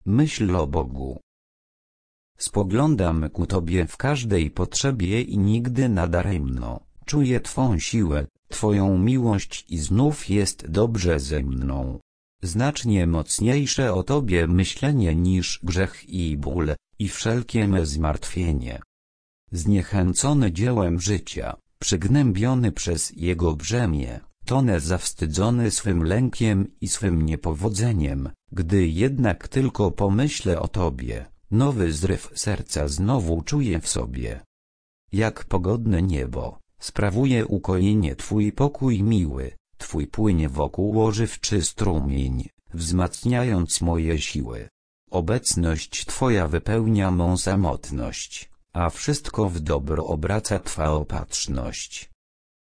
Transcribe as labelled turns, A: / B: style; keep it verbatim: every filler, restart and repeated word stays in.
A: myśl o Bogu. Spoglądam ku Tobie w każdej potrzebie i nigdy nadaremno, czuję Twą siłę, Twoją miłość i znów jest dobrze ze mną. Znacznie mocniejsze o Tobie myślenie niż grzech i ból, i wszelkie me zmartwienie. Zniechęcony dziełem życia, przygnębiony przez jego brzemię, tonę zawstydzony swym lękiem i swym niepowodzeniem, gdy jednak tylko pomyślę o Tobie, nowy zryw serca znowu czuję w sobie. Jak pogodne niebo, sprawuje ukojenie Twój pokój miły, Twój płynie wokół ożywczy strumień, wzmacniając moje siły. Obecność Twoja wypełnia mą samotność, a wszystko w dobro obraca Twa opatrzność.